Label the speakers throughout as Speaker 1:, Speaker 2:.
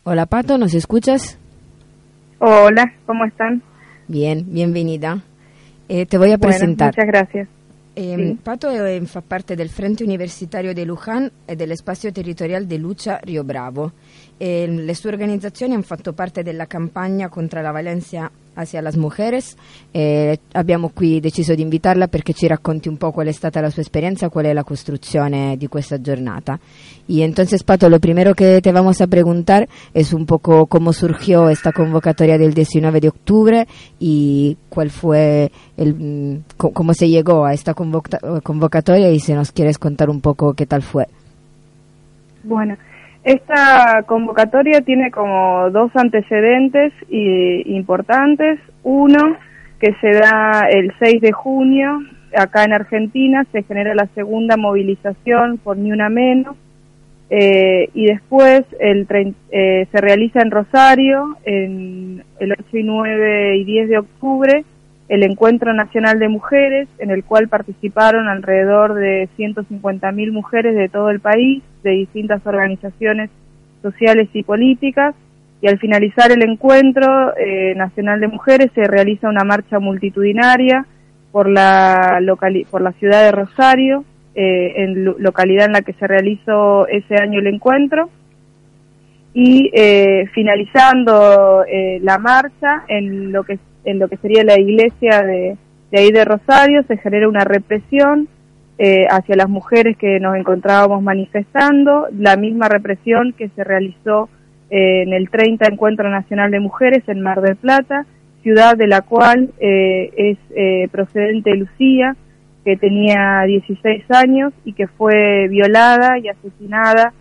Speaker 1: Hola Pato, ¿nos escuchas?
Speaker 2: Hola, ¿cómo están?
Speaker 1: Bien, bienvenida. Te voy a presentar.
Speaker 2: Muchas gracias.
Speaker 1: Sí. Pato fa parte del Frente Universitario di Luján e dell'Espazio Territorial di Lucha Rio Bravo. Le sue organizzazioni hanno fatto parte della campagna contro la violenza hacia las mujeres. Abbiamo qui deciso di invitarla perché ci racconti un po' qual è stata la sua esperienza, qual è la costruzione di questa giornata. Y entonces, Pato, lo primero que te vamos a preguntar es un poco cómo surgió esta convocatoria del 19 de octubre y cuál fue cómo se llegó a esta convocatoria, y si nos quieres contar un poco qué tal fue.
Speaker 2: Bueno, esta convocatoria tiene como dos antecedentes importantes. Uno, que se da el 6 de junio, acá en Argentina, se genera la segunda movilización por Ni Una Menos, y después se realiza en Rosario, en el 8 y 9 y 10 de octubre, el Encuentro Nacional de Mujeres, en el cual participaron alrededor de 150.000 mujeres de todo el país, de distintas organizaciones sociales y políticas, y al finalizar el Encuentro Nacional de Mujeres se realiza una marcha multitudinaria por la ciudad de Rosario, en localidad en la que se realizó ese año el encuentro, y finalizando la marcha en lo que sería la iglesia de ahí de Rosario, se genera una represión hacia las mujeres que nos encontrábamos manifestando, la misma represión que se realizó en el 30 Encuentro Nacional de Mujeres en Mar del Plata, ciudad de la cual es procedente Lucía, que tenía 16 años y que fue violada y asesinada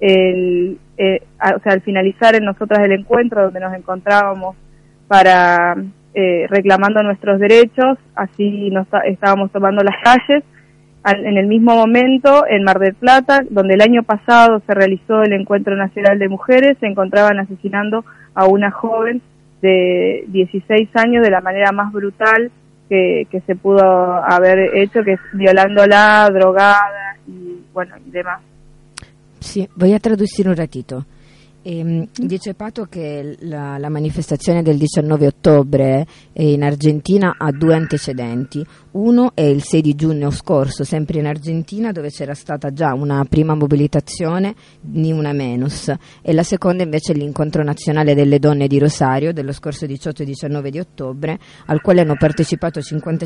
Speaker 2: al finalizar en nosotras el encuentro donde nos encontrábamos para reclamando nuestros derechos. Así estábamos tomando las calles. En el mismo momento, en Mar del Plata, donde el año pasado se realizó el Encuentro Nacional de Mujeres, se encontraban asesinando a una joven de 16 años de la manera más brutal que se pudo haber hecho, que es violándola, drogada y demás.
Speaker 1: Sì, voy a traducire un ratito. Dice Pato che la manifestazione del 19 ottobre in Argentina ha due antecedenti. Uno è il 6 di giugno scorso, sempre in Argentina, dove c'era stata già una prima mobilitazione, Ni Una Menos, e la seconda invece è l'incontro nazionale delle donne di Rosario dello scorso 18 e 19 di ottobre, al quale hanno partecipato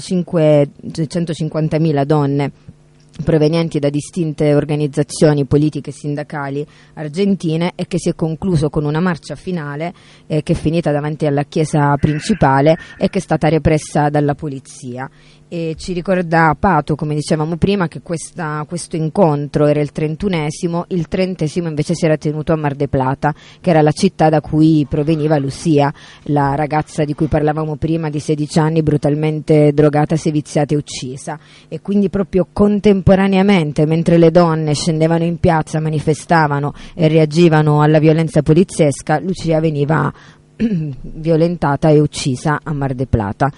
Speaker 1: 150.000 donne provenienti da distinte organizzazioni politiche e sindacali argentine, e che si è concluso con una marcia finale che è finita davanti alla chiesa principale e che è stata repressa dalla polizia. E ci ricorda Pato, come dicevamo prima, che questo incontro era il 31esimo, il 30esimo invece si era tenuto a Mar del Plata, che era la città da cui proveniva Lucia, la ragazza di cui parlavamo prima, di 16 anni, brutalmente drogata, seviziata e uccisa. E quindi proprio contemporaneamente, mentre le donne scendevano in piazza, manifestavano e reagivano alla violenza poliziesca, Lucia veniva violentata e uccisa a Mar del Plata.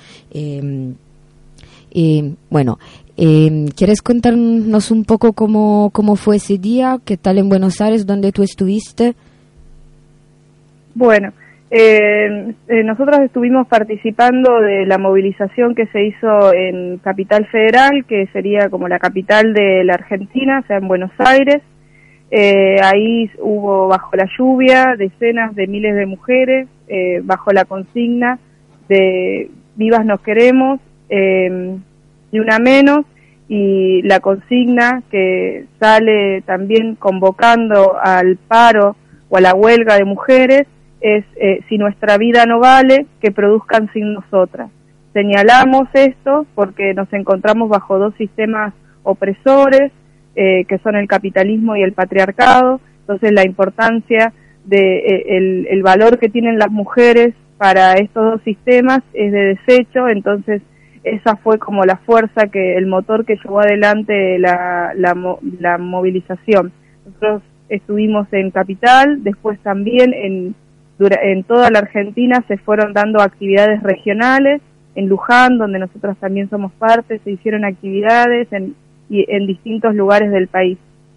Speaker 1: ¿Quieres contarnos un poco cómo fue ese día? ¿Qué tal en Buenos Aires, donde tú estuviste?
Speaker 2: Bueno, nosotros estuvimos participando de la movilización que se hizo en Capital Federal, que sería como la capital de la Argentina, o sea, en Buenos Aires. Ahí hubo, bajo la lluvia, decenas de miles de mujeres, bajo la consigna de Vivas nos queremos, Ni Una Menos, y la consigna que sale también convocando al paro o a la huelga de mujeres es si nuestra vida no vale, que produzcan sin nosotras. Señalamos esto porque nos encontramos bajo dos sistemas opresores, que son el capitalismo y el patriarcado. Entonces la importancia de el valor que tienen las mujeres para estos dos sistemas es de desecho. Entonces esa fue como la fuerza, el motor que llevó adelante la movilización. Nosotros estuvimos en Capital, después también en toda la Argentina se fueron dando actividades regionales, en Luján, donde nosotros también somos parte, se hicieron actividades en distintos lugares del país.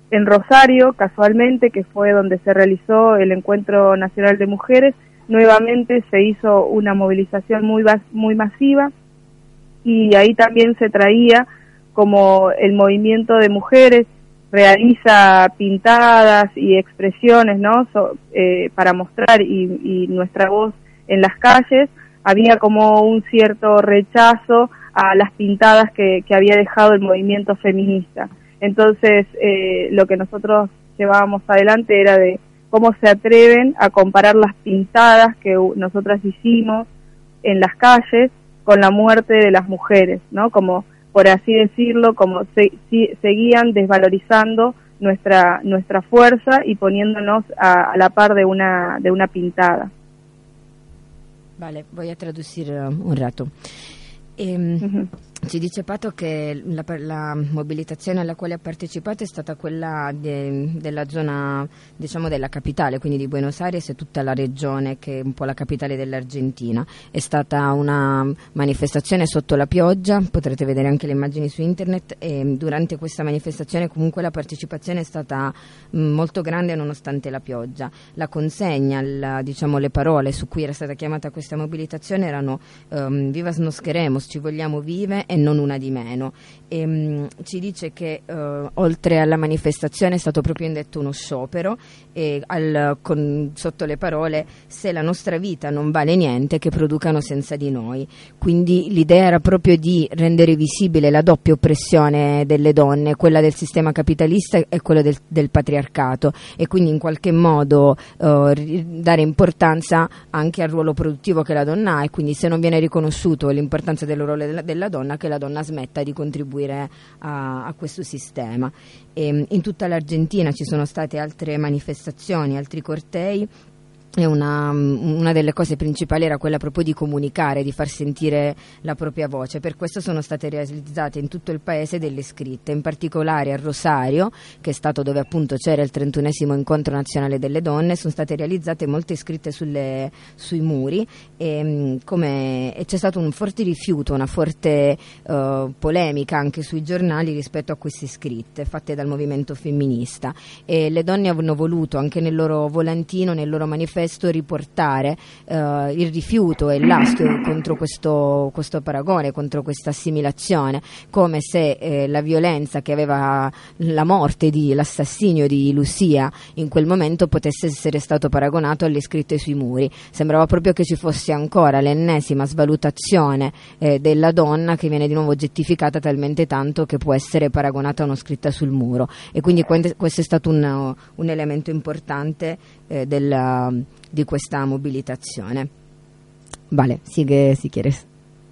Speaker 2: En Rosario, casualmente, que fue donde se realizó el Encuentro Nacional de Mujeres, nuevamente se hizo una movilización muy masiva, y ahí también se traía como el movimiento de mujeres realiza pintadas y expresiones, ¿no? Para mostrar y nuestra voz en las calles. Había como un cierto rechazo a las pintadas que había dejado el movimiento feminista. Entonces, lo que nosotros llevábamos adelante era de cómo se atreven a comparar las pintadas que nosotras hicimos en las calles con la muerte de las mujeres, ¿no? Como, por así decirlo, como seguían desvalorizando nuestra fuerza y poniéndonos a la par de una pintada.
Speaker 1: Vale, voy a traducir un rato. Ci dice Pato che la mobilitazione alla quale ha partecipato è stata quella della zona, diciamo, della capitale, quindi di Buenos Aires e tutta la regione che è un po' la capitale dell'Argentina. È stata una manifestazione sotto la pioggia, potrete vedere anche le immagini su internet, e durante questa manifestazione comunque la partecipazione è stata molto grande nonostante la pioggia. La consegna, diciamo, le parole su cui era stata chiamata questa mobilitazione erano Vivas nos queremos, ci vogliamo vive e non una di meno. Ci dice che oltre alla manifestazione è stato proprio indetto uno sciopero, e sotto le parole se la nostra vita non vale niente che producano senza di noi. Quindi l'idea era proprio di rendere visibile la doppia oppressione delle donne, quella del sistema capitalista e quella del patriarcato, e quindi in qualche modo dare importanza anche al ruolo produttivo che la donna ha, e quindi se non viene riconosciuto l'importanza del ruolo della donna, che la donna smetta di contribuire a questo sistema. In tutta l'Argentina ci sono state altre manifestazioni, altri cortei, e una delle cose principali era quella proprio di comunicare, di far sentire la propria voce. Per questo sono state realizzate in tutto il paese delle scritte, in particolare a Rosario, che è stato dove appunto c'era il 31esimo incontro nazionale delle donne. Sono state realizzate molte scritte sui muri, e c'è stato un forte rifiuto, una forte polemica anche sui giornali rispetto a queste scritte fatte dal movimento femminista, e le donne hanno voluto anche nel loro volantino, nel loro manifesto, riportare il rifiuto e l'astio contro questo paragone, contro questa assimilazione, come se la violenza che aveva la morte l'assassinio di Lucia in quel momento potesse essere stato paragonato alle scritte sui muri. Sembrava proprio che ci fosse ancora l'ennesima svalutazione della donna, che viene di nuovo oggettificata talmente tanto che può essere paragonata a una scritta sul muro, e quindi questo è stato un elemento importante di questa movilitazione. Vale, sigue si quieres.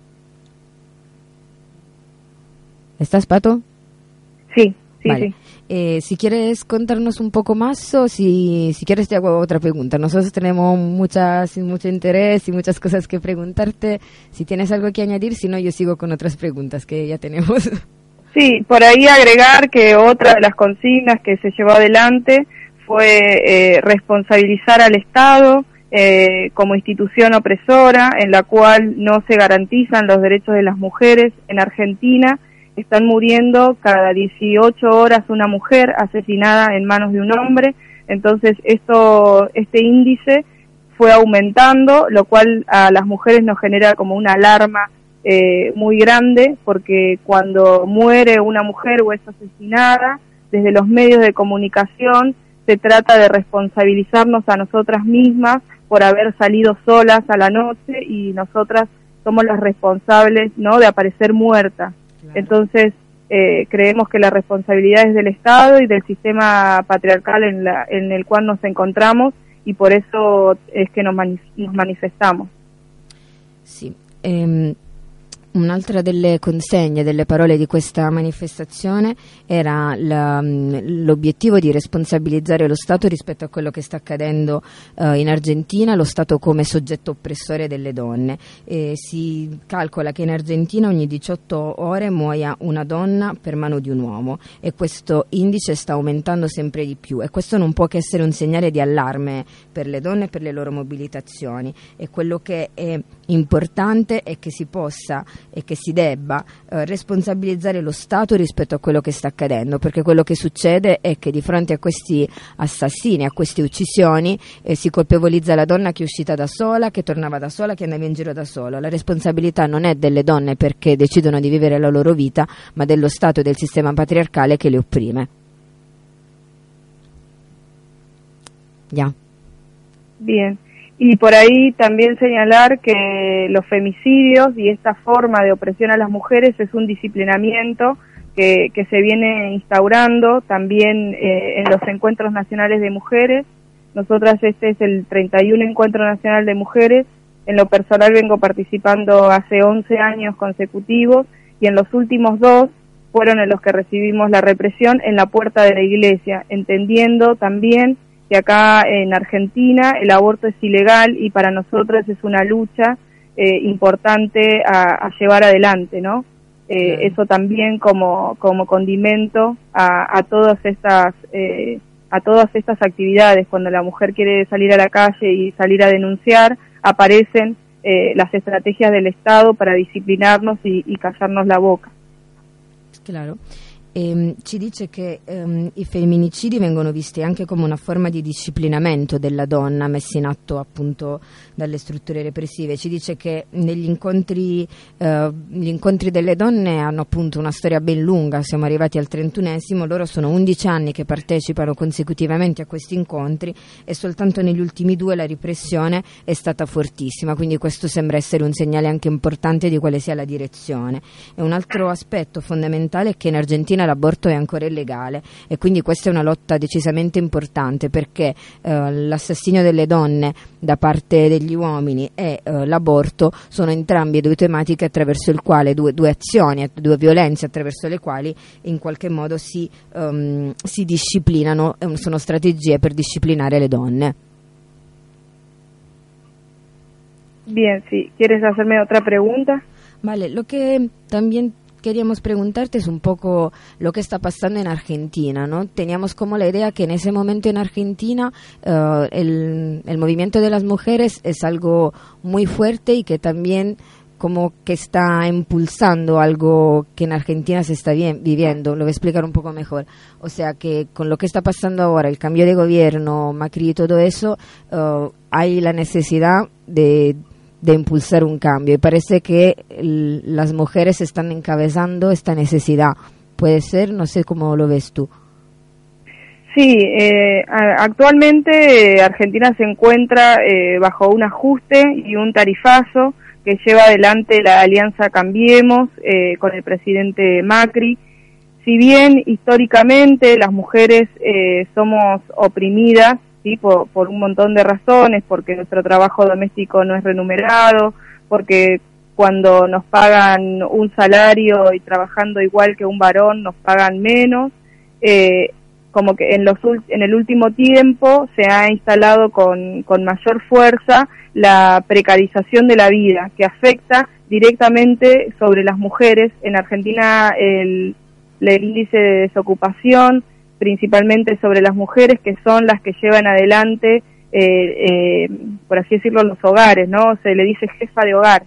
Speaker 1: ¿Estás, Pato?
Speaker 2: Sí,
Speaker 1: vale.
Speaker 2: Sí.
Speaker 1: Si quieres contarnos un poco más, o si quieres te hago otra pregunta. Nosotros tenemos mucho interés y muchas cosas que preguntarte. Si tienes algo que añadir, si no, yo sigo con otras preguntas que ya tenemos.
Speaker 2: Sí, por ahí agregar que otra de las consignas que se llevó adelante fue responsabilizar al Estado como institución opresora, en la cual no se garantizan los derechos de las mujeres. En Argentina están muriendo cada 18 horas una mujer asesinada en manos de un hombre. Entonces este índice fue aumentando, lo cual a las mujeres nos genera como una alarma muy grande, porque cuando muere una mujer o es asesinada, desde los medios de comunicación se trata de responsabilizarnos a nosotras mismas por haber salido solas a la noche, y nosotras somos las responsables, ¿no?, de aparecer muertas. Claro. Entonces creemos que la responsabilidad es del Estado y del sistema patriarcal en el cual nos encontramos, y por eso es que nos manifestamos.
Speaker 1: Sì. Un'altra delle consegne, delle parole di questa manifestazione era l'obiettivo di responsabilizzare lo Stato rispetto a quello che sta accadendo in Argentina, lo Stato come soggetto oppressore delle donne. Si calcola che in Argentina ogni 18 ore muoia una donna per mano di un uomo, e questo indice sta aumentando sempre di più, e questo non può che essere un segnale di allarme per le donne e per le loro mobilitazioni. E quello che è importante è che si possa e che si debba responsabilizzare lo Stato rispetto a quello che sta accadendo, perché quello che succede è che di fronte a questi assassini, a queste uccisioni, si colpevolizza la donna che è uscita da sola, che tornava da sola, che andava in giro da sola. La responsabilità non è delle donne perché decidono di vivere la loro vita, ma dello Stato e del sistema patriarcale che le opprime. Ya.
Speaker 2: Bien. Y por ahí también señalar que los femicidios y esta forma de opresión a las mujeres es un disciplinamiento que se viene instaurando también en los encuentros nacionales de mujeres. Nosotras este es el 31 Encuentro Nacional de Mujeres. En lo personal vengo participando hace 11 años consecutivos y en los últimos 2 fueron en los que recibimos la represión en la puerta de la iglesia, entendiendo también que acá en Argentina el aborto es ilegal y para nosotros es una lucha importante a llevar adelante, ¿no? Eso también como condimento a todas estas actividades. Cuando la mujer quiere salir a la calle y salir a denunciar, aparecen las estrategias del Estado para disciplinarnos y callarnos la boca.
Speaker 1: Claro. Ci dice che i femminicidi vengono visti anche come una forma di disciplinamento della donna messi in atto appunto dalle strutture repressive. Ci dice che negli incontri gli incontri delle donne hanno appunto una storia ben lunga, siamo arrivati al 31esimo, loro sono 11 anni che partecipano consecutivamente a questi incontri e soltanto negli ultimi 2 la repressione è stata fortissima, quindi questo sembra essere un segnale anche importante di quale sia la direzione. E un altro aspetto fondamentale è che in Argentina l'aborto è ancora illegale e quindi questa è una lotta decisamente importante perché l'assassinio delle donne da parte degli uomini e l'aborto sono entrambi 2 tematiche attraverso il quale due azioni, 2 violenze attraverso le quali in qualche modo si disciplinano, sono strategie per disciplinare le donne.
Speaker 2: Bien, sí. ¿Quieres hacerme otra pregunta?
Speaker 1: Vale, lo que también queríamos preguntarte es un poco lo que está pasando en Argentina, ¿no? Teníamos como la idea que en ese momento en Argentina el movimiento de las mujeres es algo muy fuerte y que también como que está impulsando algo que en Argentina se está viviendo. Lo voy a explicar un poco mejor. O sea que con lo que está pasando ahora, el cambio de gobierno, Macri y todo eso, hay la necesidad de impulsar un cambio y parece que las mujeres están encabezando esta necesidad. ¿Puede ser? No sé cómo lo ves tú.
Speaker 2: Sí, actualmente Argentina se encuentra bajo un ajuste y un tarifazo que lleva adelante la Alianza Cambiemos con el presidente Macri. Si bien históricamente las mujeres somos oprimidas, ¿sí? Por un montón de razones, porque nuestro trabajo doméstico no es remunerado, porque cuando nos pagan un salario y trabajando igual que un varón nos pagan menos, como que en el último tiempo se ha instalado con mayor fuerza la precarización de la vida, que afecta directamente sobre las mujeres. En Argentina el índice de desocupación principalmente sobre las mujeres, que son las que llevan adelante, por así decirlo, los hogares, ¿no? Se le dice jefa de hogar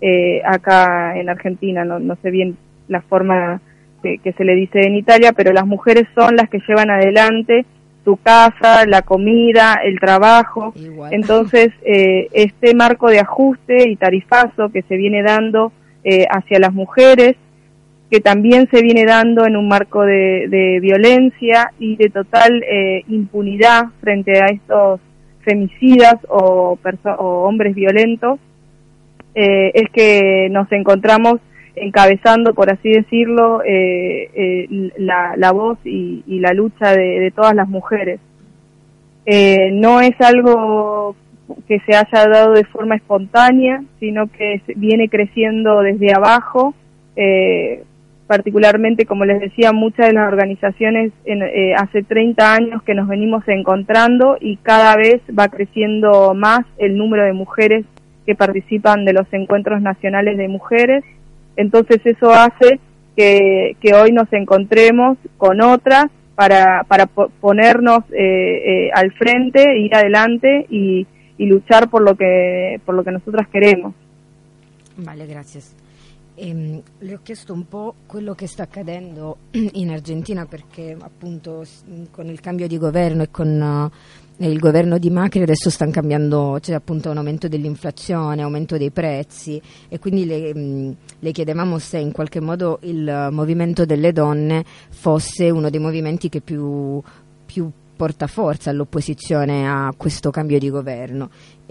Speaker 2: acá en Argentina, no sé bien la forma que se le dice en Italia, pero las mujeres son las que llevan adelante su casa, la comida, el trabajo. Igual. Entonces, este marco de ajuste y tarifazo que se viene dando hacia las mujeres, que también se viene dando en un marco de violencia y de total impunidad frente a estos femicidas o hombres violentos, es que nos encontramos encabezando, por así decirlo, la voz y la lucha de todas las mujeres. No es algo que se haya dado de forma espontánea, sino que viene creciendo desde abajo. Particularmente, como les decía, muchas de las organizaciones hace 30 años que nos venimos encontrando y cada vez va creciendo más el número de mujeres que participan de los encuentros nacionales de mujeres. Entonces eso hace que hoy nos encontremos con otras para ponernos al frente, ir adelante y luchar por lo que nosotras queremos.
Speaker 1: Vale, gracias. Le ho chiesto un po' quello che sta accadendo in Argentina, perché appunto con il cambio di governo e con il governo di Macri adesso stanno cambiando, c'è appunto un aumento dell'inflazione, aumento dei prezzi, e quindi le chiedevamo se in qualche modo il movimento delle donne fosse uno dei movimenti che più porta forza all'opposizione a questo cambio di governo.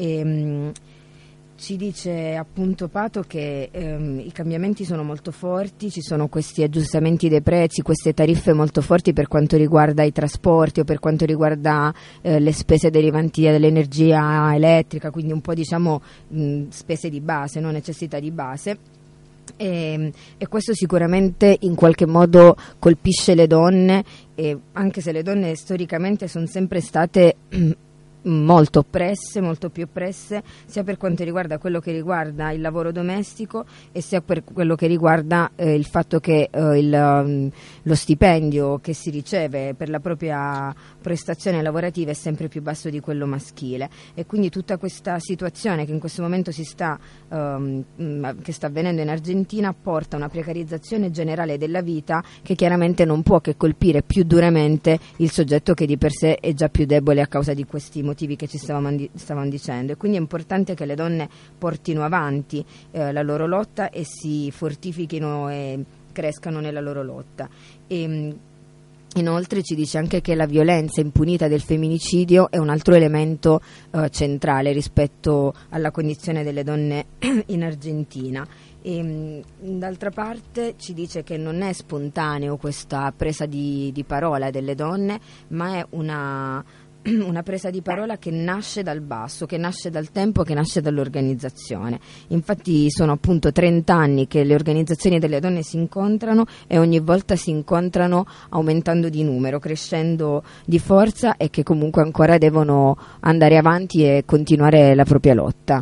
Speaker 1: Ci dice appunto Pato che i cambiamenti sono molto forti, ci sono questi aggiustamenti dei prezzi, queste tariffe molto forti per quanto riguarda i trasporti o per quanto riguarda le spese derivanti dall'energia elettrica, quindi un po' diciamo spese di base, no? Necessità di base. E questo sicuramente in qualche modo colpisce le donne, anche se le donne storicamente sono sempre state molto oppresse, molto più oppresse, sia per quanto riguarda quello che riguarda il lavoro domestico e sia per quello che riguarda il fatto che lo stipendio che si riceve per la propria prestazione lavorativa è sempre più basso di quello maschile, e quindi tutta questa situazione che in questo momento che sta avvenendo in Argentina porta a una precarizzazione generale della vita che chiaramente non può che colpire più duramente il soggetto che di per sé è già più debole a causa di questi motivi che ci stavamo dicendo, e quindi è importante che le donne portino avanti la loro lotta e si fortifichino e crescano nella loro lotta. Inoltre ci dice anche che la violenza impunita del femminicidio è un altro elemento centrale rispetto alla condizione delle donne in Argentina. D'altra parte ci dice che non è spontaneo questa presa di parola delle donne, ma è una presa di parola che nasce dal basso, che nasce dal tempo, che nasce dall'organizzazione. Infatti sono appunto 30 anni che le organizzazioni delle donne si incontrano, e ogni volta si incontrano aumentando di numero, crescendo di forza, e che comunque ancora devono andare avanti e continuare la propria lotta.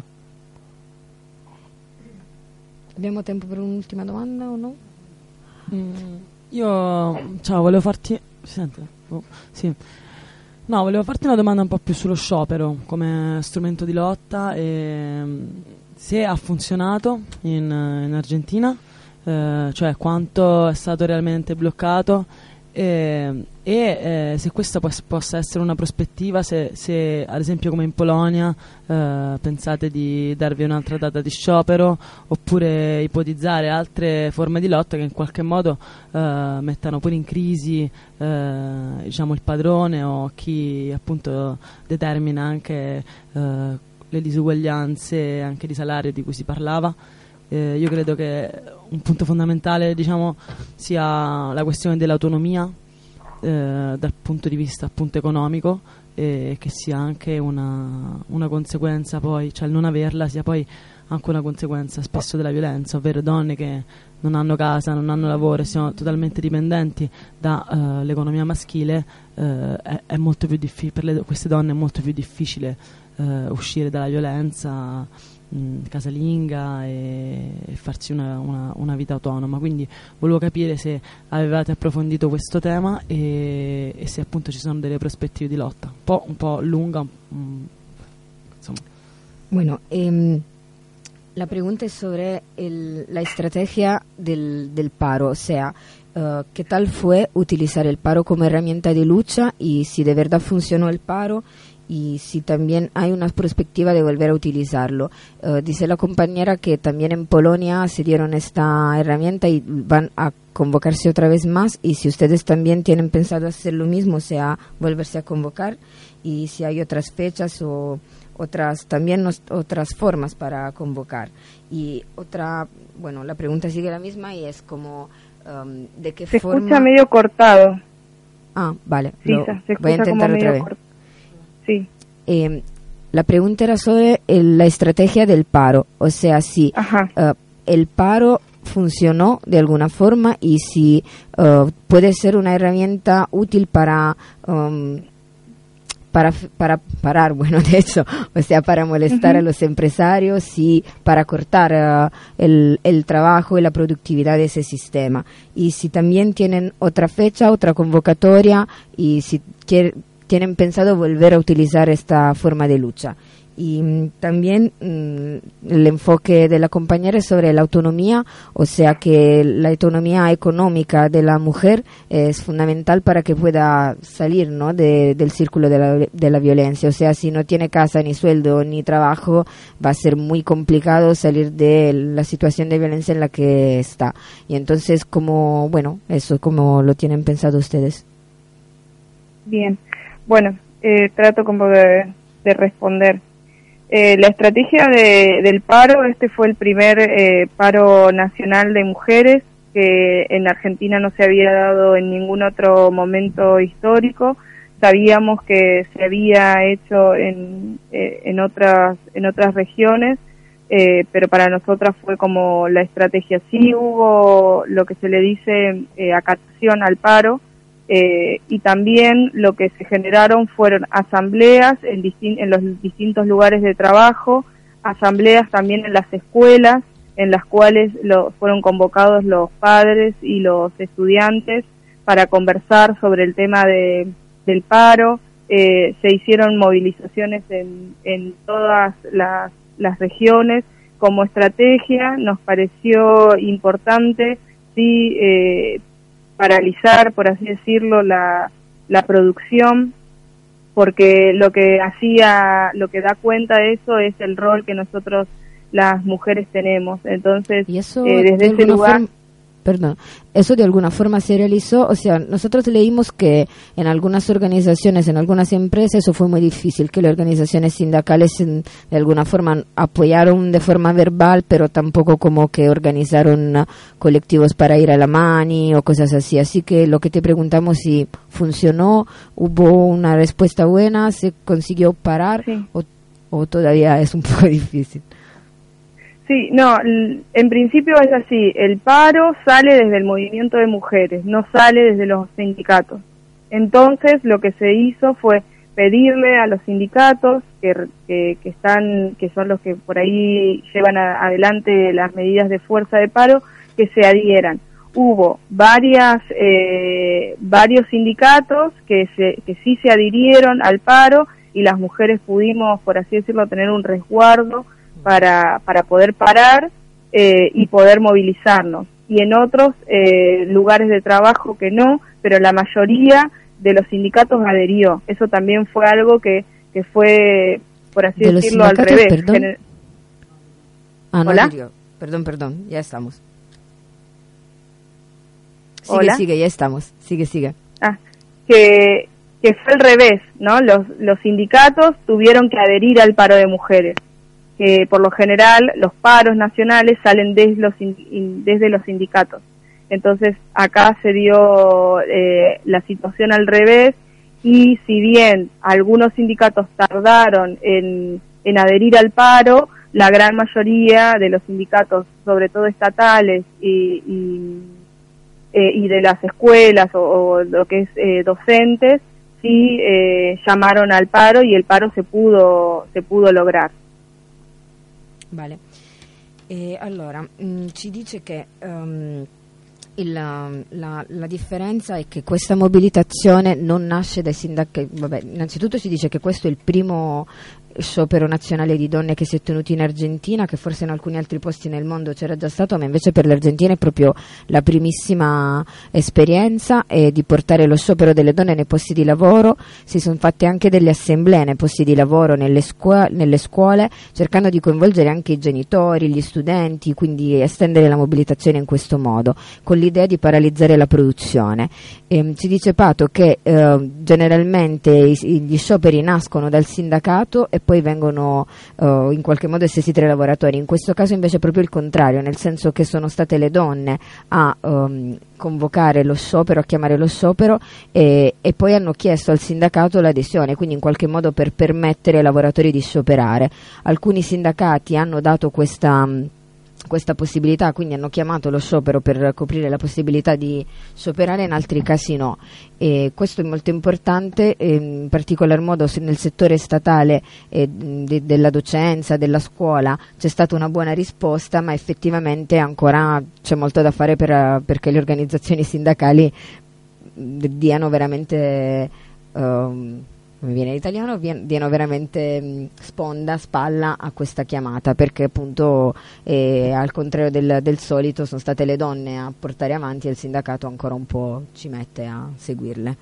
Speaker 1: Abbiamo tempo per un'ultima domanda o no?
Speaker 3: Ciao, volevo farti... Si sente? Sì. No, volevo farti una domanda un po' più sullo sciopero come strumento di lotta, e se ha funzionato in Argentina, cioè quanto è stato realmente bloccato, e se questa possa essere una prospettiva, se ad esempio come in Polonia pensate di darvi un'altra data di sciopero, oppure ipotizzare altre forme di lotta che in qualche modo mettano pure in crisi diciamo il padrone o chi appunto determina anche le disuguaglianze anche di salario di cui si parlava. Io credo che un punto fondamentale, diciamo, sia la questione dell'autonomia dal punto di vista appunto economico, e che sia anche una conseguenza poi, cioè il non averla sia poi anche una conseguenza spesso della violenza, ovvero donne che non hanno casa, non hanno lavoro e sono totalmente dipendenti dall'economia maschile. È molto più difficile per queste donne, è molto più difficile uscire dalla violenza casalinga e farsi una vita autonoma. Quindi volevo capire se avevate approfondito questo tema e se appunto ci sono delle prospettive di lotta un po' lunga, insomma.
Speaker 1: Bueno, la pregunta es sobre la estrategia del paro, o sea, ¿qué tal fue utilizar el paro como herramienta de lucha y si de verdad funcionó el paro y si también hay una perspectiva de volver a utilizarlo? Dice la compañera que también en Polonia se dieron esta herramienta y van a convocarse otra vez más, y si ustedes también tienen pensado hacer lo mismo, o sea, volverse a convocar, y si hay otras fechas o otras formas para convocar. Y otra, bueno, la pregunta sigue la misma y es como ¿de qué forma?
Speaker 2: Se escucha medio cortado.
Speaker 1: Ah, vale,
Speaker 2: sí, se
Speaker 1: voy a intentar otra vez.
Speaker 2: Sí.
Speaker 1: La pregunta era sobre la estrategia del paro, o sea, si el paro funcionó de alguna forma y si puede ser una herramienta útil para parar, bueno, de hecho, o sea, para molestar a los empresarios y para cortar el trabajo y la productividad de ese sistema. Y si también tienen otra fecha, otra convocatoria, y si tienen pensado volver a utilizar esta forma de lucha. Y también el enfoque de la compañera es sobre la autonomía, o sea que la autonomía económica de la mujer es fundamental para que pueda salir, ¿no?, del círculo de la violencia. O sea, si no tiene casa, ni sueldo, ni trabajo, va a ser muy complicado salir de la situación de violencia en la que está. Y entonces, eso, ¿cómo lo tienen pensado ustedes?
Speaker 2: Bien, bueno, trato como de responder. La estrategia del paro, este fue el primer paro nacional de mujeres que en Argentina no se había dado en ningún otro momento histórico. Sabíamos que se había hecho en otras regiones, pero para nosotras fue como la estrategia. Sí hubo lo que se le dice acatación al paro, y también lo que se generaron fueron asambleas en los distintos lugares de trabajo, asambleas también en las escuelas, en las cuales fueron convocados los padres y los estudiantes para conversar sobre el tema del paro. Se hicieron movilizaciones en todas las regiones. Como estrategia nos pareció importante, sí, paralizar, por así decirlo, la producción, porque lo que da cuenta de eso es el rol que nosotros las mujeres tenemos. Entonces,
Speaker 1: y eso
Speaker 2: desde ese lugar...
Speaker 1: ¿eso de alguna forma se realizó? O sea, nosotros leímos que en algunas organizaciones, en algunas empresas, eso fue muy difícil, que las organizaciones sindicales de alguna forma apoyaron de forma verbal, pero tampoco como que organizaron colectivos para ir a la mani o cosas así. Así que lo que te preguntamos si funcionó, hubo una respuesta buena, se consiguió parar, sí, o todavía es un poco difícil.
Speaker 2: Sí, no, en principio es así, el paro sale desde el movimiento de mujeres, no sale desde los sindicatos. Entonces lo que se hizo fue pedirle a los sindicatos que son los que por ahí llevan adelante las medidas de fuerza de paro, que se adhieran. Hubo varios sindicatos que sí se adhirieron al paro, y las mujeres pudimos, por así decirlo, tener un resguardo para poder parar y poder movilizarnos. Y en otros lugares de trabajo que no, pero la mayoría de los sindicatos adherió. Eso también fue algo que fue, por así decirlo, al revés.
Speaker 1: Perdón.
Speaker 2: ¿Hola?
Speaker 1: Adherió. Perdón, ya estamos.
Speaker 2: ¿Hola?
Speaker 1: Sigue, ya estamos. Sigue.
Speaker 2: Que fue al revés, ¿no? Los sindicatos tuvieron que adherir al paro de mujeres. Que por lo general los paros nacionales salen desde los sindicatos. Entonces acá se dio la situación al revés, y si bien algunos sindicatos tardaron en adherir al paro, la gran mayoría de los sindicatos, sobre todo estatales y de las escuelas o lo que es docentes, sí llamaron al paro, y el paro se pudo lograr.
Speaker 1: Vale, allora ci dice che la differenza è che questa mobilitazione non nasce dai sindacati. Vabbè, innanzitutto ci dice che questo è il primo sciopero nazionale di donne che si è tenuto in Argentina, che forse in alcuni altri posti nel mondo c'era già stato, ma invece per l'Argentina è proprio la primissima esperienza di portare lo sciopero delle donne nei posti di lavoro. Si sono fatte anche delle assemblee nei posti di lavoro, nelle scuole, cercando di coinvolgere anche i genitori, gli studenti, quindi estendere la mobilitazione in questo modo, con l'idea di paralizzare la produzione. Ci dice Pato che generalmente gli scioperi nascono dal sindacato e poi vengono in qualche modo estesi tra i lavoratori. In questo caso invece è proprio il contrario, nel senso che sono state le donne a convocare lo sciopero, a chiamare lo sciopero, e poi hanno chiesto al sindacato l'adesione, quindi in qualche modo per permettere ai lavoratori di scioperare. Alcuni sindacati hanno dato questa possibilità, quindi hanno chiamato lo sciopero per coprire la possibilità di scioperare, in altri casi no, e questo è molto importante, in particolar modo nel settore statale della docenza, della scuola c'è stata una buona risposta, ma effettivamente ancora c'è molto da fare perché le organizzazioni sindacali diano veramente come viene in italiano, diano veramente spalla a questa chiamata, perché appunto al contrario del solito sono state le donne a portare avanti e il sindacato ancora un po' ci mette a seguirle.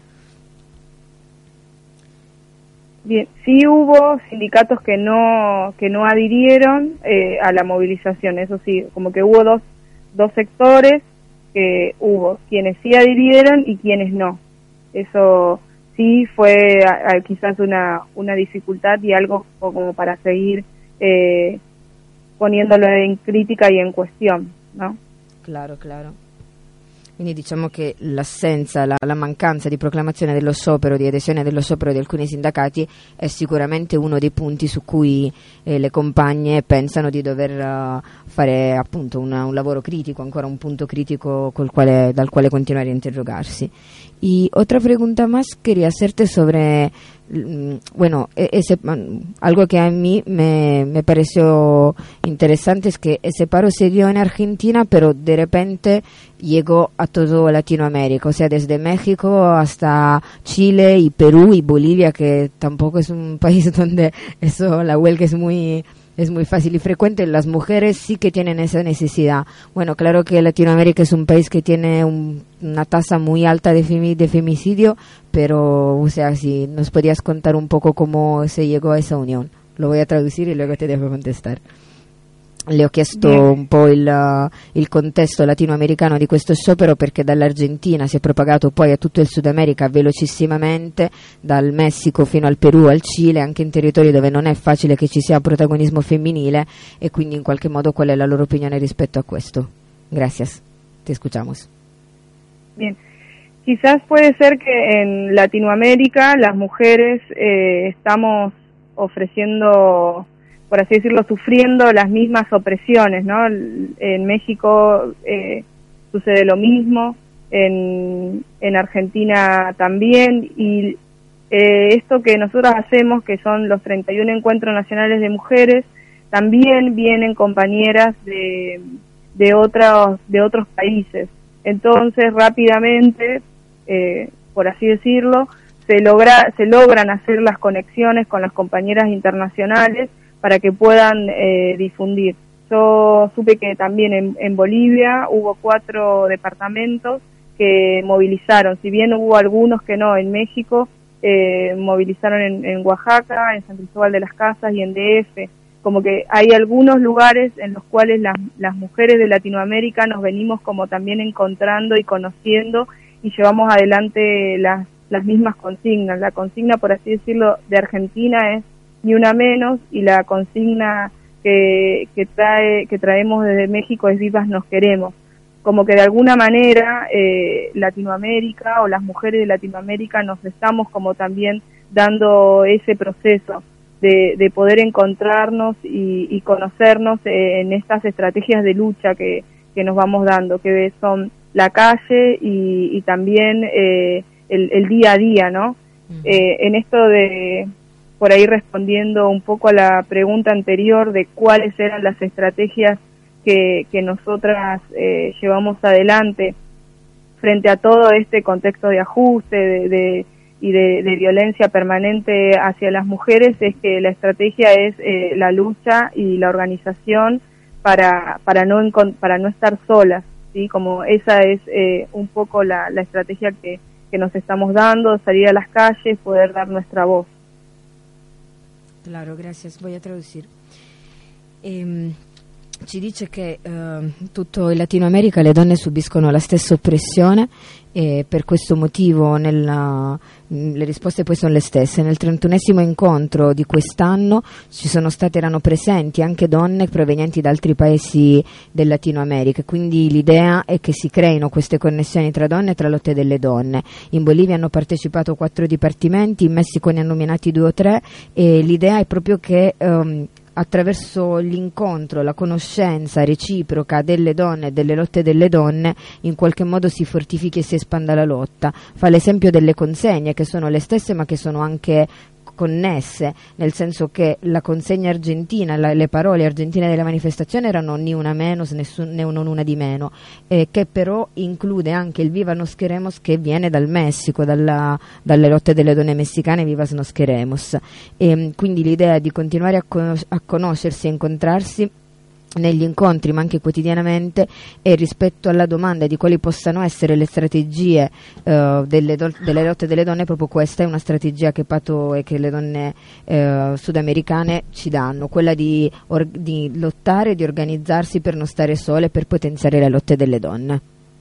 Speaker 2: Bien, sí hubo sindicatos que no adhirieron a la movilización, eso sí, como que hubo dos sectores, que hubo quienes sí adhirieron y quienes no. Eso sí fue quizás una dificultad y algo como para seguir poniéndolo in crítica y en cuestión, ¿no?
Speaker 1: Claro. Quindi diciamo che l'assenza, la mancanza di proclamazione dello sciopero, di adesione dello sciopero di alcuni sindacati è sicuramente uno dei punti su cui le compagne pensano di dover fare appunto un lavoro critico, ancora un punto critico dal cuale continuare a interrogarsi. Y otra pregunta más quería hacerte sobre, algo que a mí me pareció interesante es que ese paro se dio en Argentina, pero de repente llegó a todo Latinoamérica, o sea, desde México hasta Chile y Perú y Bolivia, que tampoco es un país donde la huelga es muy fácil y frecuente. Las mujeres sí que tienen esa necesidad. Bueno, claro que Latinoamérica es un país que tiene una tasa muy alta de femicidio, pero, o sea, si nos podías contar un poco cómo se llegò a esa unión. Lo voy a traducir y luego te dejo contestar. Le ho chiesto un po' il contesto latinoamericano di questo sciopero, perché dall'Argentina si è propagato poi a tutto il Sud America velocissimamente, dal Messico fino al Perù, al Cile, anche in territori dove non è facile che ci sia protagonismo femminile, e quindi in qualche modo qual è la loro opinione rispetto a questo. Gracias, te escuchamos.
Speaker 2: Bien, quizás puede ser que en Latinoamérica las mujeres estamos ofreciendo, por así decirlo, sufriendo las mismas opresiones, ¿no? En México sucede lo mismo, en Argentina también, y esto que nosotros hacemos, que son los 31 encuentros nacionales de mujeres, también vienen compañeras de otros países. Entonces, rápidamente, por así decirlo, se logran hacer las conexiones con las compañeras internacionales para que puedan difundir. Yo supe que también en Bolivia hubo 4 departamentos que movilizaron, si bien hubo algunos que no. En México movilizaron en Oaxaca, en San Cristóbal de las Casas y en DF. Como que hay algunos lugares en los cuales las mujeres de Latinoamérica nos venimos como también encontrando y conociendo, y llevamos adelante las mismas consignas. La consigna, por así decirlo, de Argentina es ni una menos, y la consigna que traemos desde México es vivas nos queremos. Como que de alguna manera Latinoamérica, o las mujeres de Latinoamérica, nos estamos como también dando ese proceso de poder encontrarnos y conocernos en estas estrategias de lucha que nos vamos dando, que son la calle y también el día a día, ¿no? En esto de, por ahí respondiendo un poco a la pregunta anterior de cuáles eran las estrategias que nosotras llevamos adelante frente a todo este contexto de ajuste, y de violencia permanente hacia las mujeres, es que la estrategia es la lucha y la organización para no estar solas, ¿sí? Como esa es un poco la estrategia que nos estamos dando, salir a las calles, poder dar nuestra voz.
Speaker 1: Claro, gracias. Voy a traducir. Ci dice che tutto in Latino America le donne subiscono la stessa oppressione, e per questo motivo le risposte poi sono le stesse. Nel 31esimo incontro di quest'anno erano presenti anche donne provenienti da altri paesi del Latino America, quindi l'idea è che si creino queste connessioni tra donne e tra lotte delle donne. In Bolivia hanno partecipato 4 dipartimenti, in Messico ne hanno nominati 2 o 3, e l'idea è proprio che attraverso l'incontro, la conoscenza reciproca delle donne e delle lotte delle donne, in qualche modo si fortifichi e si espanda la lotta. Fa l'esempio delle consegne, che sono le stesse ma che sono anche connesse, nel senso che la consegna argentina, le parole argentine della manifestazione erano ni una menos, né una di meno, che però include anche il Viva Nos Queremos, che viene dal Messico, dalle lotte delle donne messicane, Vivas Nos Queremos. E quindi l'idea di continuare a conoscersi e incontrarsi negli incontri, ma anche quotidianamente, e rispetto alla domanda di quali possano essere le strategie delle lotte delle donne, proprio questa è una strategia che Pato e che le donne sudamericane ci danno, quella di lottare, di organizzarsi per non stare sole, per potenziare le lotte delle donne.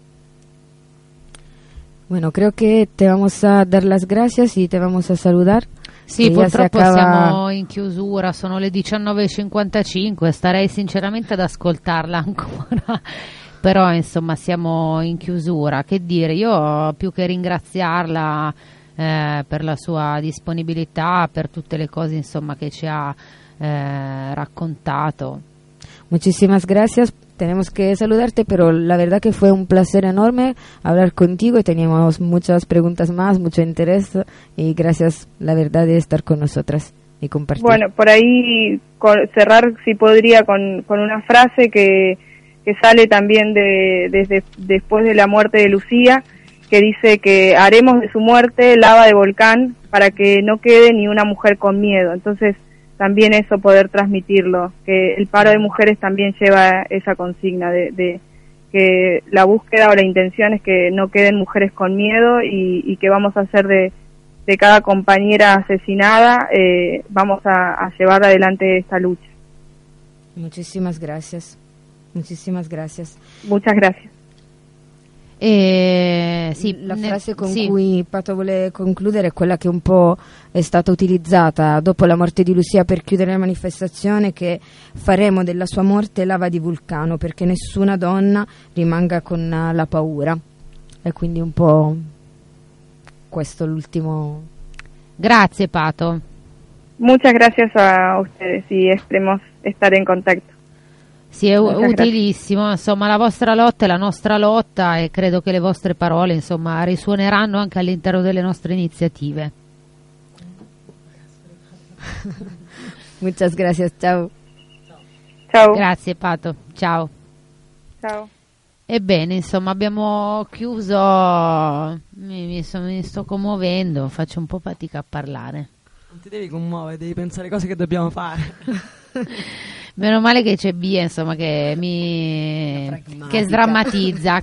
Speaker 1: Bueno, creo que te vamos a dar las gracias y te vamos a saludar.
Speaker 4: Sì, purtroppo siamo in chiusura, sono le 19:55, starei sinceramente ad ascoltarla ancora, però insomma siamo in chiusura. Che dire, io più che ringraziarla per la sua disponibilità, per tutte le cose insomma che ci ha raccontato.
Speaker 1: Muchísimas gracias. Tenemos que saludarte, pero la verdad que fue un placer enorme hablar contigo y teníamos muchas preguntas más, mucho interés, y gracias, la verdad, de estar con nosotras y compartir.
Speaker 2: Bueno, por ahí cerrar, si podría, con una frase que sale también desde después de la muerte de Lucía, que dice que haremos de su muerte lava de volcán para que no quede ni una mujer con miedo. Entonces, también eso poder transmitirlo, que el paro de mujeres también lleva esa consigna de que la búsqueda o la intención es que no queden mujeres con miedo y que vamos a hacer de cada compañera asesinada, vamos a llevar adelante esta lucha.
Speaker 1: Muchísimas gracias. Muchísimas gracias.
Speaker 2: Muchas gracias.
Speaker 1: Sì, la frase con cui Pato vuole concludere è quella che un po' è stata utilizzata dopo la morte di Lucia per chiudere la manifestazione, che faremo della sua morte lava di vulcano perché nessuna donna rimanga con la paura. E quindi un po' questo l'ultimo.
Speaker 4: Grazie Pato.
Speaker 2: Muchas gracias a ustedes y esperemos estar en contacto.
Speaker 4: Sì, è utilissimo, insomma, la vostra lotta è la nostra lotta e credo che le vostre parole, insomma, risuoneranno anche all'interno delle nostre iniziative.
Speaker 1: Muchas gracias, ciao.
Speaker 2: Ciao.
Speaker 4: Grazie Pato, ciao.
Speaker 2: Ciao.
Speaker 4: Ebbene, insomma, abbiamo chiuso, mi sto commuovendo, faccio un po' fatica a parlare.
Speaker 3: Non ti devi commuovere, devi pensare cose che dobbiamo fare.
Speaker 4: Meno male che c'è Bia, insomma, che sdrammatizza,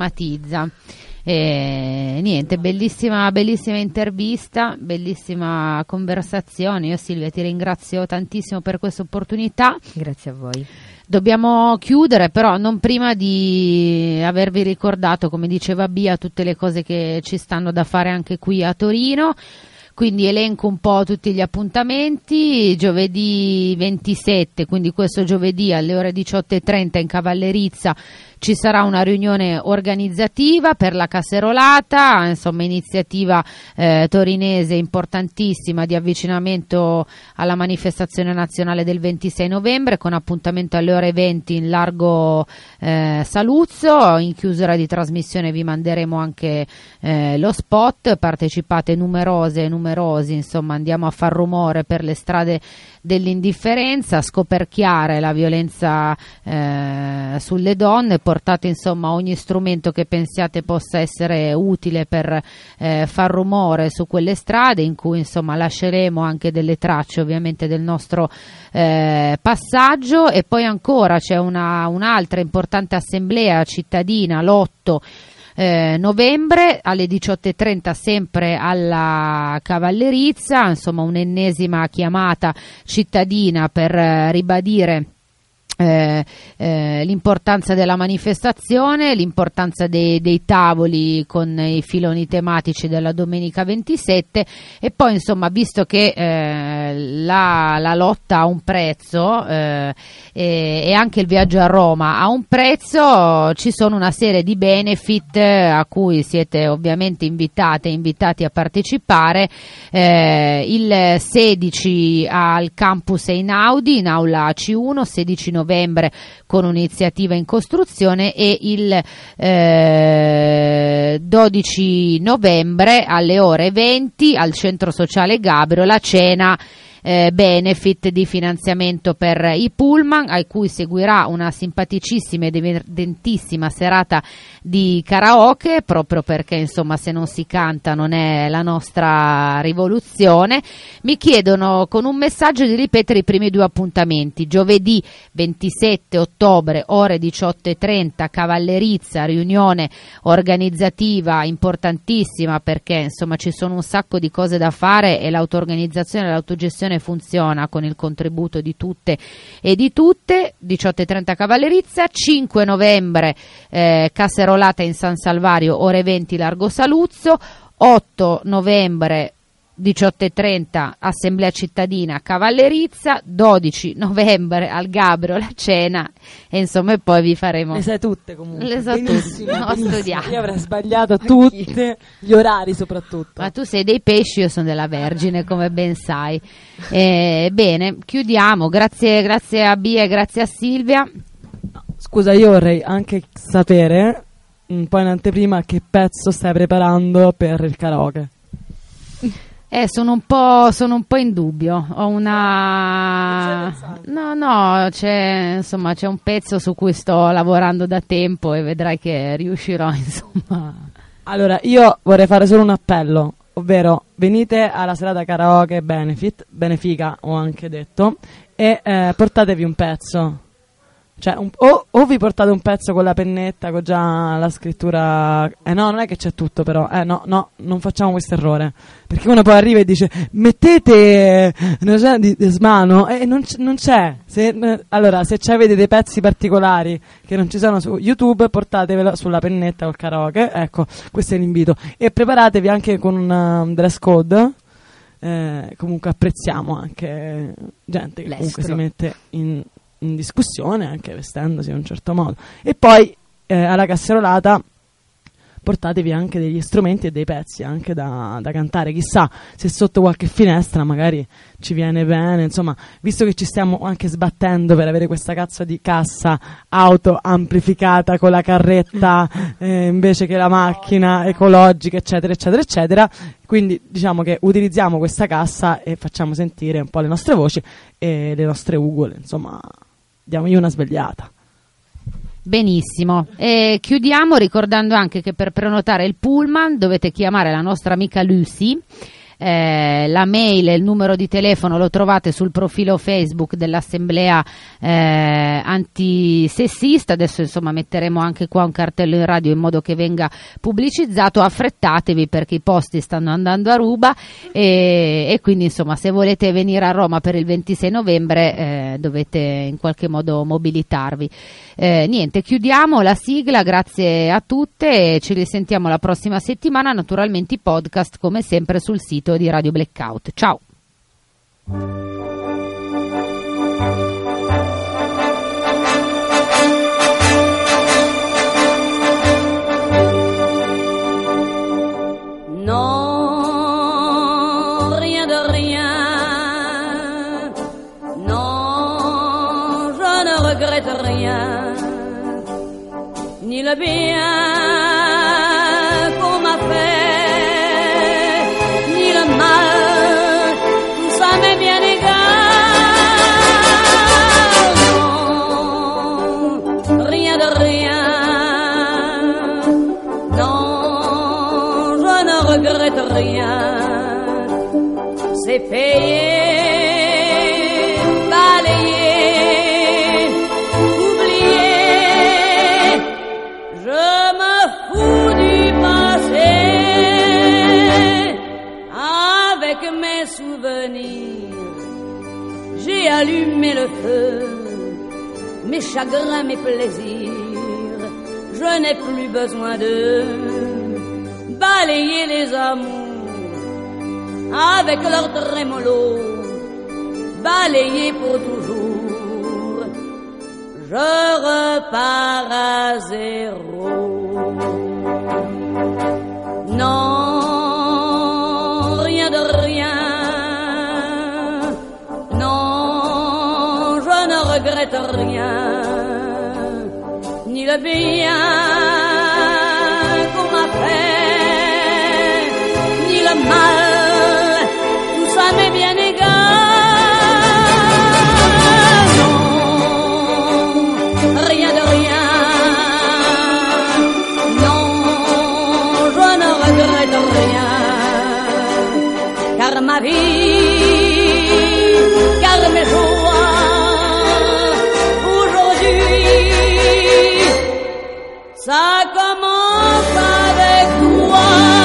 Speaker 4: niente, bellissima intervista, bellissima conversazione. Io Silvia ti ringrazio tantissimo per questa opportunità.
Speaker 1: Grazie a voi.
Speaker 4: Dobbiamo chiudere, però non prima di avervi ricordato, come diceva Bia, tutte le cose che ci stanno da fare anche qui a Torino. Quindi elenco un po' tutti gli appuntamenti. Giovedì 27, quindi questo giovedì alle ore 18:30 in Cavallerizza ci sarà una riunione organizzativa per la Caserolata, insomma iniziativa torinese importantissima di avvicinamento alla manifestazione nazionale del 26 novembre con appuntamento alle ore 20 in largo Saluzzo. In chiusura di trasmissione vi manderemo anche lo spot, partecipate numerosi, insomma andiamo a far rumore per le strade dell'indifferenza, scoperchiare la violenza sulle donne, portate insomma ogni strumento che pensiate possa essere utile per far rumore su quelle strade, in cui insomma lasceremo anche delle tracce ovviamente del nostro passaggio. E poi ancora c'è un'altra importante assemblea cittadina l'8 novembre alle 18:30 sempre alla Cavallerizza, insomma un'ennesima chiamata cittadina per ribadire l'importanza della manifestazione, l'importanza dei tavoli con i filoni tematici della domenica 27. E poi insomma, visto che la lotta ha un prezzo e anche il viaggio a Roma ha un prezzo, ci sono una serie di benefit a cui siete ovviamente invitati a partecipare. Il 16 al campus Einaudi in aula C1, 16 novembre novembre con un'iniziativa in costruzione, e il 12 novembre alle ore 20 al Centro Sociale Gabriel la cena benefit di finanziamento per i pullman, a cui seguirà una simpaticissima e divertentissima serata di karaoke, proprio perché insomma se non si canta non è la nostra rivoluzione. Mi chiedono con un messaggio di ripetere i primi 2 appuntamenti: giovedì 27 ottobre ore 18:30 Cavallerizza, riunione organizzativa importantissima, perché insomma ci sono un sacco di cose da fare e l'auto-organizzazione e l'autogestione funziona con il contributo di tutte e di tutte. 18:30 Cavallerizza. 5 novembre casserolata in San Salvario, ore 20 Largo Saluzzo. 8 novembre 18:30 Assemblea Cittadina Cavallerizza. 12 novembre al Gabriel la cena, e insomma e poi vi faremo.
Speaker 3: Le sai tutte comunque.
Speaker 4: Le so tutte, ho studiato.
Speaker 3: Io avrei sbagliato tutti gli orari soprattutto.
Speaker 4: Ma tu sei dei pesci, io sono della Vergine, come ben sai. Bene, chiudiamo. Grazie a Bia e grazie a Silvia.
Speaker 3: Scusa, io vorrei anche sapere un po' in anteprima che pezzo stai preparando per il karaoke.
Speaker 4: Sono un po' in dubbio. Ho una. No, c'è un pezzo su cui sto lavorando da tempo e vedrai che riuscirò, insomma.
Speaker 3: Allora, io vorrei fare solo un appello, ovvero venite alla serata karaoke benefica, ho anche detto, e portatevi un pezzo. Cioè, o vi portate un pezzo con la pennetta, con già la scrittura. No, non è che c'è tutto, però. No, non facciamo questo errore. Perché uno poi arriva e dice: mettete di smano, e non c'è. Allora, se avete dei pezzi particolari che non ci sono su YouTube, portatevelo sulla pennetta col karaoke. Ecco, questo è l'invito. E preparatevi anche con un dress code. Comunque apprezziamo anche gente che comunque si mette in discussione anche vestendosi in un certo modo. E poi alla casserolata portatevi anche degli strumenti e dei pezzi anche da cantare, chissà se sotto qualche finestra magari ci viene bene, insomma, visto che ci stiamo anche sbattendo per avere questa cazzo di cassa auto amplificata con la carretta invece che la macchina ecologica, eccetera eccetera eccetera, quindi diciamo che utilizziamo questa cassa e facciamo sentire un po' le nostre voci e le nostre ugole, insomma, diamogli una svegliata.
Speaker 4: Benissimo, chiudiamo ricordando anche che per prenotare il pullman dovete chiamare la nostra amica Lucy. La mail e il numero di telefono lo trovate sul profilo Facebook dell'Assemblea antisessista. Adesso insomma metteremo anche qua un cartello in radio in modo che venga pubblicizzato. Affrettatevi perché i posti stanno andando a ruba, e quindi insomma se volete venire a Roma per il 26 novembre dovete in qualche modo mobilitarvi. Niente, chiudiamo la sigla, grazie a tutte e ci risentiamo la prossima settimana, naturalmente i podcast come sempre sul sito di Radio Blackout. Ciao.
Speaker 5: Non, rien de rien. Non, je ne regrette rien. Ni le bien qu'on m'a fait, ni le mal, tout ça m'est bien égal. Non, rien de rien. Non, je ne regrette rien. C'est payé, balayé, oublié. Je me fous du passé. Avec mes souvenirs, j'ai allumé le feu, mes chagrins, mes plaisirs. Je n'ai plus besoin de balayer les amours avec leur trémolo, balayer pour toujours. Je repars à zéro. Non, rien de rien. Non, je ne regrette rien, ni le bien qu'on m'a fait, ni le mal, tout ça m'est bien égal. Non, rien de rien, non, je ne regrette rien, car ma vie, car mes joies, aujourd'hui, ça commence avec toi.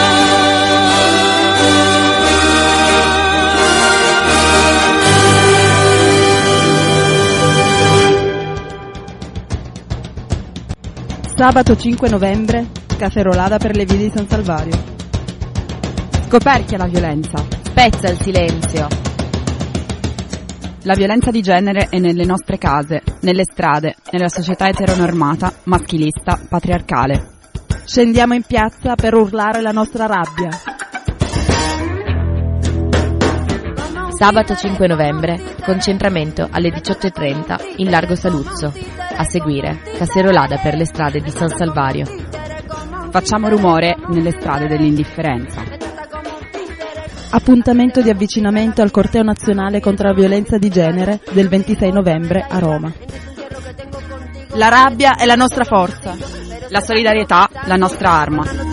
Speaker 6: Sabato 5 novembre, cacerolata per le vie di San Salvario. Scoperchia la violenza.
Speaker 7: Spezza il silenzio.
Speaker 8: La violenza di genere è nelle nostre case, nelle strade, nella società eteronormata, maschilista, patriarcale.
Speaker 6: Scendiamo in piazza per urlare la nostra rabbia.
Speaker 7: Sabato 5 novembre, concentramento alle 18:30 in Largo Saluzzo. A seguire, cacerolata per le strade di San Salvario.
Speaker 8: Facciamo rumore nelle strade dell'indifferenza.
Speaker 6: Appuntamento di avvicinamento al corteo nazionale contro la violenza di genere del 26 novembre a Roma.
Speaker 8: La rabbia è la nostra forza. La solidarietà, la nostra arma.